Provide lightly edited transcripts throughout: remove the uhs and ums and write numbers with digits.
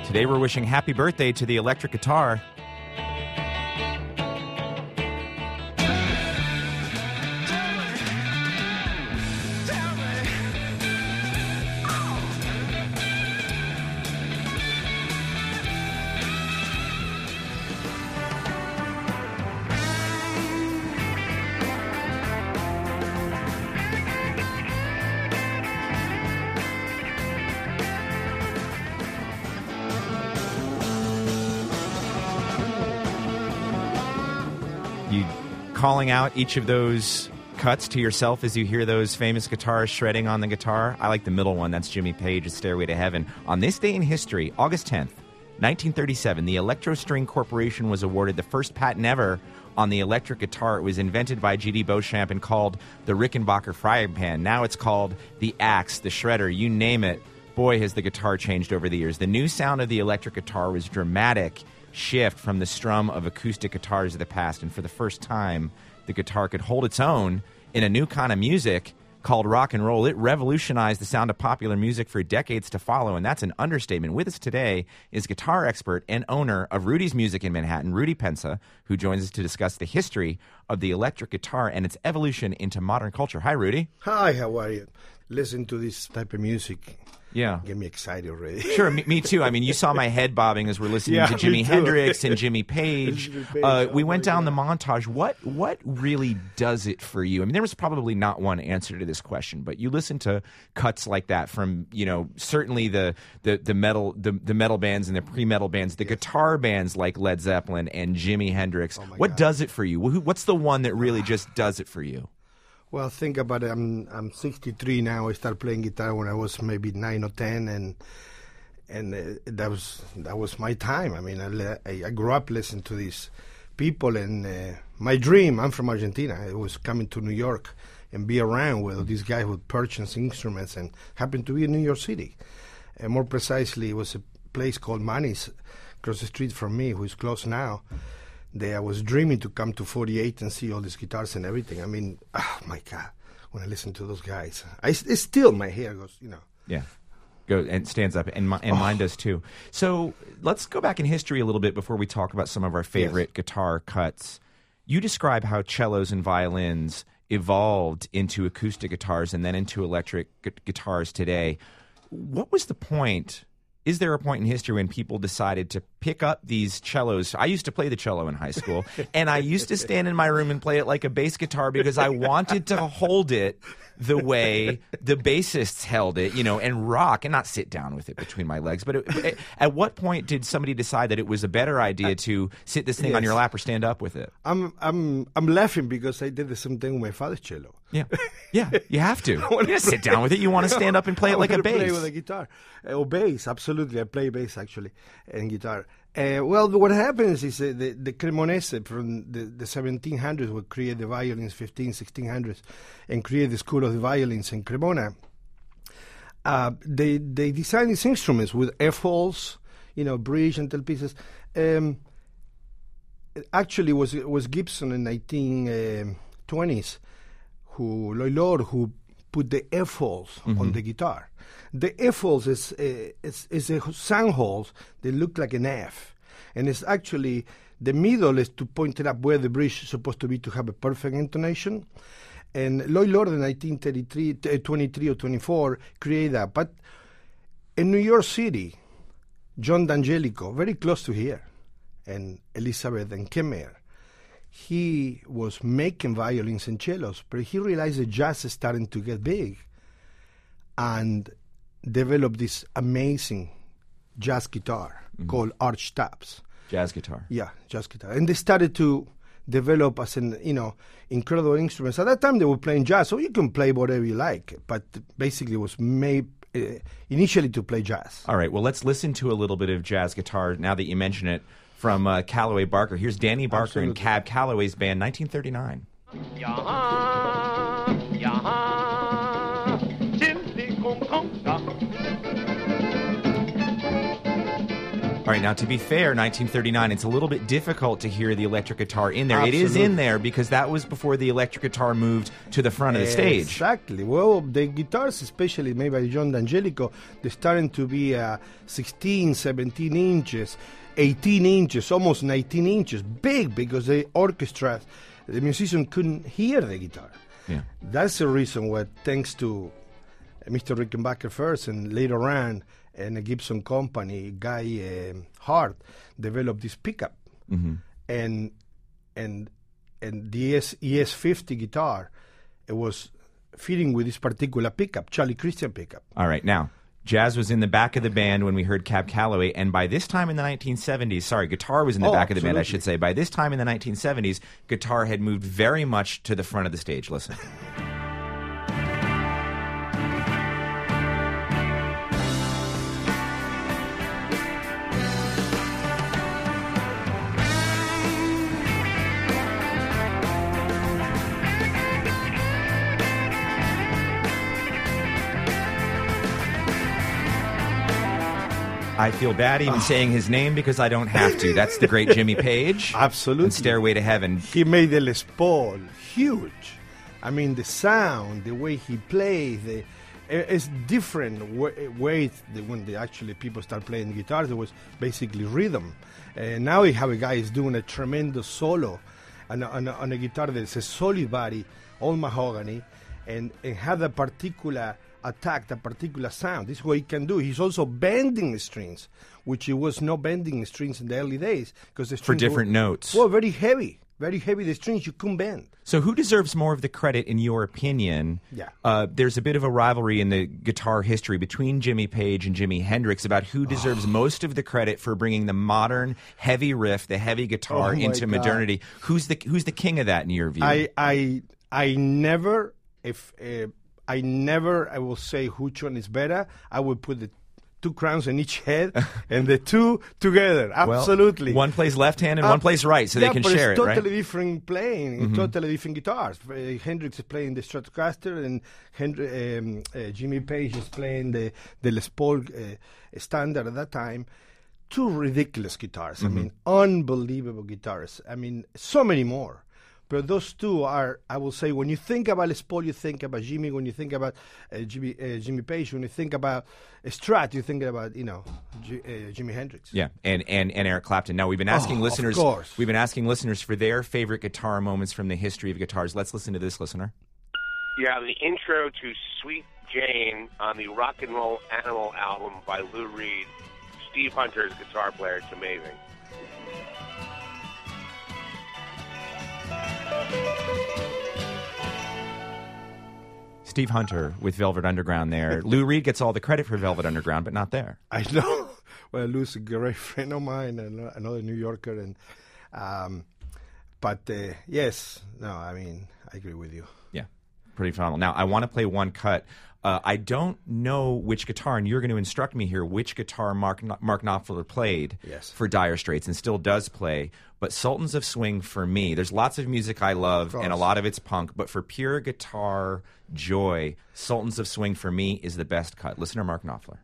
Today we're wishing happy birthday to the electric guitar. You calling out each of those cuts to yourself as you hear those famous guitarists shredding on the guitar? I like the middle one. That's Jimmy Page's Stairway to Heaven. On this day in history, August 10th, 1937, the Electro String Corporation was awarded the first patent ever on the electric guitar. It was invented by G.D. Beauchamp and called the Rickenbacker frying pan. Now it's called the Axe, the Shredder, you name it. Boy, has the guitar changed over the years. The new sound of the electric guitar was dramatic shift from the strum of acoustic guitars of the past, and for the first time, the guitar could hold its own in a new kind of music called rock and roll. It revolutionized the sound of popular music for decades to follow, and that's an understatement. With us today is guitar expert and owner of Rudy's Music in Manhattan, Rudy Pensa, who joins us to discuss the history of the electric guitar and its evolution into modern culture. Hi, Rudy. Hi, how are you? Listen to this type of music. Yeah. Get me excited already. Sure, me too. I mean, you saw my head bobbing as we're listening to Jimi Hendrix and Jimmy Page. We went down the montage. What really does it for you? I mean, there was probably not one answer to this question, but you listen to cuts like that from, certainly the metal bands and the pre-metal bands, the guitar bands like Led Zeppelin and Jimi Hendrix. What does it for you? What's the one that really just does it for you? Well, think about it. I'm 63 now. I started playing guitar when I was maybe 9 or 10, and that was my time. I mean, I grew up listening to these people, and my dream. I'm from Argentina. I was coming to New York and be around with these guys who purchase instruments, and happened to be in New York City. And more precisely, it was a place called Manny's across the street from me, who is closed now. I was dreaming to come to 48 and see all these guitars and everything. I mean, oh my God, when I listen to those guys, it's still my hair goes, Yeah, go and stands up, and mine does too. So let's go back in history a little bit before we talk about some of our favorite guitar cuts. You describe how cellos and violins evolved into acoustic guitars and then into electric guitars today. What was the point? Is there a point in history when people decided to pick up these cellos? I used to play the cello in high school, and I used to stand in my room and play it like a bass guitar because I wanted to hold it the way the bassists held it, and rock, and not sit down with it between my legs. But at what point did somebody decide that it was a better idea to sit this thing on your lap or stand up with it? I'm laughing because I did the same thing with my father's cello. Yeah, you have to. You sit down with it. You want to stand up and play it like a bass. Play with a guitar, or bass. Absolutely, I play bass actually and guitar. Well, what happens is the Cremonese from the 1700s would create the violins, 1600s, and create the school of the violins in Cremona. They designed these instruments with F-holes, bridge and tailpieces. Actually, was Gibson in 1920s. Lloyd Lord, who put the F-holes on the guitar. The F-holes is a sound holes that look like an F. And it's actually, the middle is to point it up where the bridge is supposed to be to have a perfect intonation. And Lloyd Lord in 1933, 23 or 24 created that. But in New York City, John D'Angelico, very close to here, and Elizabeth and Kemmer, he was making violins and cellos, but he realized that jazz is starting to get big and developed this amazing jazz guitar called arch tops. Jazz guitar. Yeah, jazz guitar. And they started to develop as an, incredible instruments. At that time, they were playing jazz, so you can play whatever you like, but basically it was made initially to play jazz. All right, well, let's listen to a little bit of jazz guitar now that you mention it. From Callaway Barker. Here's Danny Barker and Cab Calloway's band, 1939. All right, now to be fair, 1939, it's a little bit difficult to hear the electric guitar in there. Absolutely. It is in there because that was before the electric guitar moved to the front of the stage. Exactly. Well, the guitars, especially made by John D'Angelico, they're starting to be 16, 17 inches, 18 inches, almost 19 inches, big, because the orchestra, the musician couldn't hear the guitar. Yeah. That's the reason why, thanks to Mr. Rickenbacker first and later on, and a Gibson company, Guy Hart, developed this pickup. Mm-hmm. And the ES50 guitar, it was fitting with this particular pickup, Charlie Christian pickup. All right, now, jazz was in the back of the band when we heard Cab Calloway, and by this time in the 1970s, guitar was in the back of the band, I should say. By this time in the 1970s, guitar had moved very much to the front of the stage. Listen. I feel bad even saying his name because I don't have to. That's the great Jimmy Page. Absolutely. And Stairway to Heaven. He made the Les Paul huge. I mean, the sound, the way he plays, it's different ways when actually people start playing guitars. It was basically rhythm. Now we have a guy who's doing a tremendous solo on a guitar that's a solid body, all mahogany, and have a particular attack, the particular sound. This is what he can do. He's also bending the strings, which he was not bending the strings in the early days because the strings for different notes. Well, very heavy. The strings you couldn't bend. So who deserves more of the credit, in your opinion? Yeah. There's a bit of a rivalry in the guitar history between Jimmy Page and Jimi Hendrix about who deserves most of the credit for bringing the modern heavy riff, the heavy guitar into modernity. Who's the king of that in your view? I never I will say which one is better. I would put the two crowns on each head and the two together. Absolutely. Well, one plays left hand and one plays right, so they can share it, right? Totally different playing, totally different guitars. Hendrix is playing the Stratocaster, and Jimmy Page is playing the Les Paul standard at that time. Two ridiculous guitars. I mean, unbelievable guitars. I mean, so many more. But those two are, I will say, when you think about Les Paul, you think about Jimmy. When you think about Jimmy Page, when you think about Strat, you think about Jimi Hendrix. Yeah, and Eric Clapton. Now we've been asking listeners. Of course. We've been asking listeners for their favorite guitar moments from the history of guitars. Let's listen to this listener. Yeah, the intro to Sweet Jane on the Rock and Roll Animal album by Lou Reed. Steve Hunter's guitar player. It's amazing. Steve Hunter with Velvet Underground there. Lou Reed gets all the credit for Velvet Underground, but not there. I know. Well, Lou's a great friend of mine, and another New Yorker. But yes, no, I mean, I agree with you. Yeah, pretty phenomenal. Now, I want to play one cut. I don't know which guitar, and you're going to instruct me here, which guitar Mark Knopfler played for Dire Straits and still does play. But Sultans of Swing, for me, there's lots of music I love, and a lot of it's punk, but for pure guitar joy, Sultans of Swing, for me, is the best cut. Listener Mark Knopfler.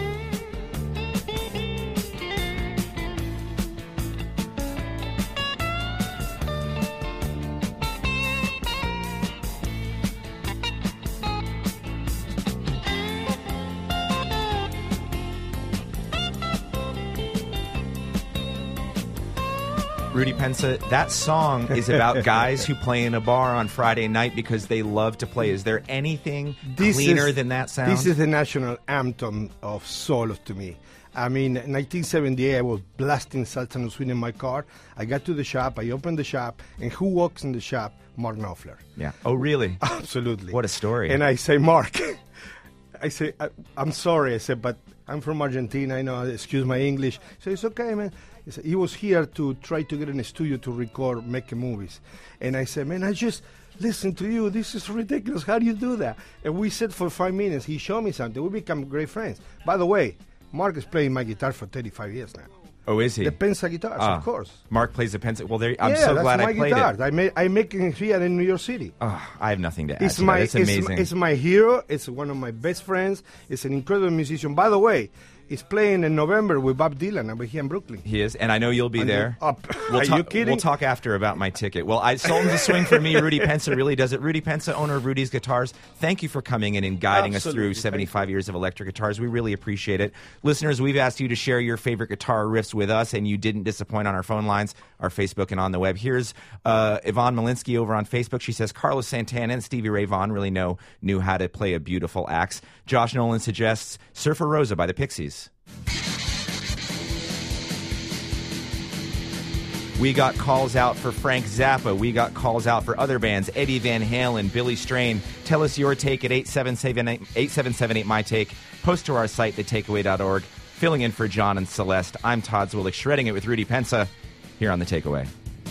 Rudy Pensa, that song is about guys who play in a bar on Friday night because they love to play. Is there anything cleaner than that sound? This is the national anthem of soul to me. I mean, in 1978, I was blasting Sultans of Swing in my car. I got to the shop, I opened the shop, and who walks in the shop? Mark Knopfler. Yeah. Oh, really? Absolutely. What a story. And I say, Mark, I'm sorry. I said, but I'm from Argentina. I know, excuse my English. So it's okay, man. He was here to try to get in a studio to record, make movies. And I said, man, I just listen to you. This is ridiculous. How do you do that? And we sat for 5 minutes. He showed me something. We become great friends. By the way, Mark is playing my guitar for 35 years now. Oh, is he? The Pensa guitars, of course. Mark plays the Pensa. Well, I'm so glad I played it. I make it here in New York City. Oh, I have nothing to add to that. It's amazing. It's my hero. It's one of my best friends. It's an incredible musician. By the way, is playing in November with Bob Dylan over here in Brooklyn. He is, and I know you'll be there. Are you kidding? We'll talk after about my ticket. Well, Sultan's a swing for me. Rudy Pensa really does it. Rudy Pensa, owner of Rudy's Guitars, thank you for coming in and guiding us through 75 years of electric guitars. We really appreciate it. Listeners, we've asked you to share your favorite guitar riffs with us, and you didn't disappoint on our phone lines, our Facebook, and on the web. Here's Yvonne Malinsky over on Facebook. She says, Carlos Santana and Stevie Ray Vaughan really knew how to play a beautiful axe. Josh Nolan suggests Surfer Rosa by the Pixies. We got calls out for Frank Zappa. We got calls out for other bands, Eddie Van Halen, Billy Strain. Tell us your take at 877-8-My-Take. Post to our site, thetakeaway.org. Filling in for John and Celeste, I'm Todd Zwillich, shredding it with Rudy Pensa here on The Takeaway.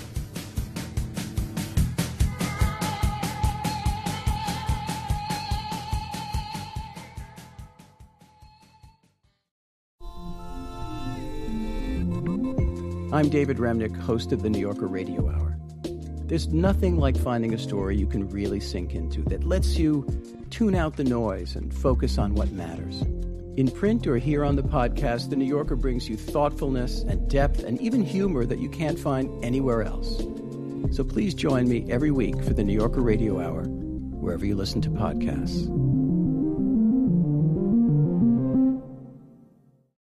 I'm David Remnick, host of the New Yorker Radio Hour. There's nothing like finding a story you can really sink into that lets you tune out the noise and focus on what matters. In print or here on the podcast, the New Yorker brings you thoughtfulness and depth and even humor that you can't find anywhere else. So please join me every week for the New Yorker Radio Hour, wherever you listen to podcasts.